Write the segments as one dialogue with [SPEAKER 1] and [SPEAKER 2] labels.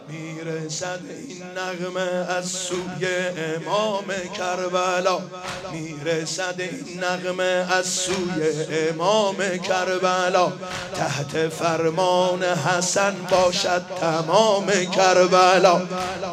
[SPEAKER 1] میرسد این نغمه از سوی امام کربلا، میرسد این نغمه از سوی امام کربلا. تحت فرمان حسن باشد تمام کربلا،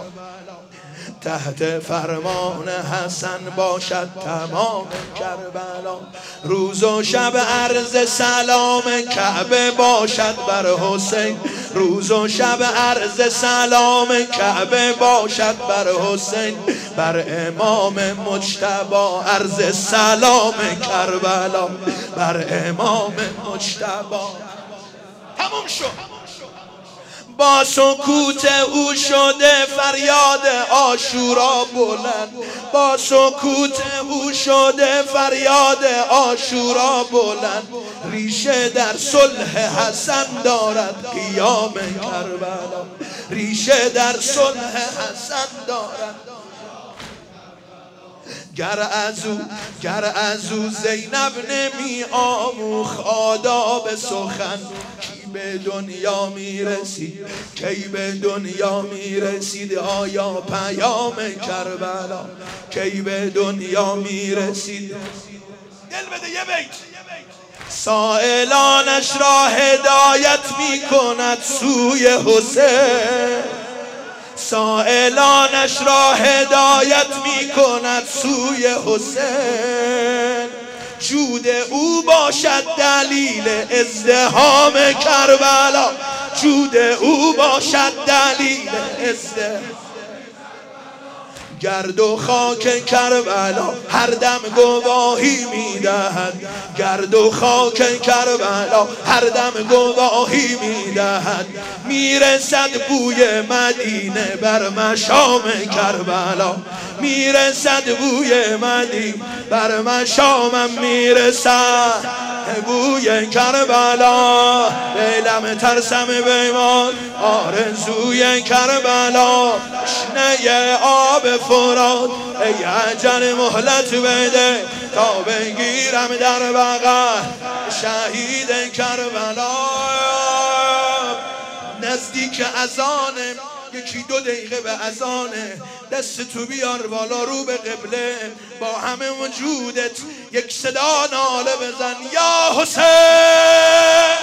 [SPEAKER 1] تحت فرمان حسن باشد تمام کربلا. روز و شب عرض سلام کعبه باشد بر حسین، روز و شب عرض سلام کعبه باشد بر حسین. بر امام مجتبی عرض سلام کربلا، بر امام مجتبی. تموم شد. با سکوت او شده فریاد عاشورا بلند، با سکوت او شده فریاد عاشورا بلند. ریشه در صلح حسن دارد قیام کربلا، ریشه در صلح حسن دارد. گر از او زینب نمی آموخت آداب سخن، کی به دنیا می رسید، کی به دنیا می رسید. آیا پیام کربلا کی به دنیا می رسید. دل بده یه بیت. سائلانش را هدایت می کند سوی حسین، سائلانش را هدایت می کند سوی حسین. جود او باشد دلیل ازدحام کربلا، جود او باشد دلیل ازدحام. گرد و خاک کربلا هر دم گواهی میدهد، گرد و خاک کربلا هر دم گواهی میدهد. میرسد بوی مدینه بر مشام کربلا، میرسد بوی مدینه بر مشامم میرسد بوی کربلا. دلم ترسم بیمان آرزوی کربلا، تشنه آب فرات ای اجل مهلت بده تا بگیرم در بغل شهید کربلا. نزدیک اذانه، یکی 2 دقیقه به اذانه. دست تو بیار بالا رو به قبله، با همه وجودت یک صدا ناله بزن یا حسین.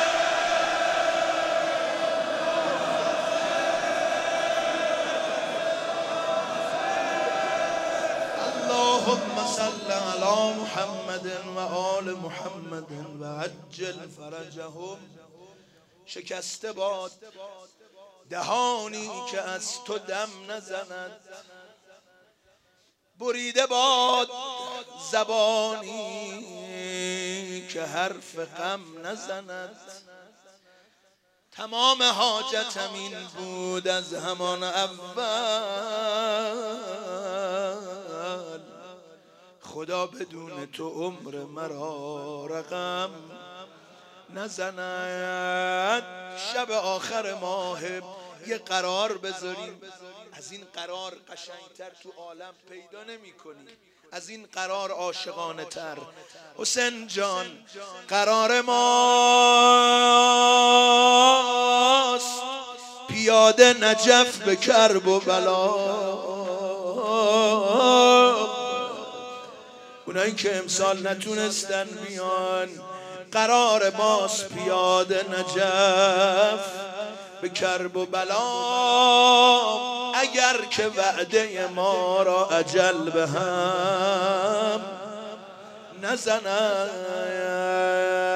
[SPEAKER 1] اللهم صل علی محمد و آل محمد و عجل فرجهم. شکسته باد دهانی که از تو دم نزند، بریده باد زبانی که حرف غم نزند. تمام حاجتم این بود از همان اول، خدا بدون تو عمر مرا رقم نزند. شب آخر ماه یه قرار بذاریم، از این قرار قشنگتر تو عالم پیدا نمی کنی، از این قرار عاشقانه تر. حسین جان قرار ماست پیاده نجف به کرب و بلا. اونایی که امسال نتونستن بیان، قرار ماست پیاده نجف به کرب و بلا. اگر که وعده ما را اجل به هم نزند.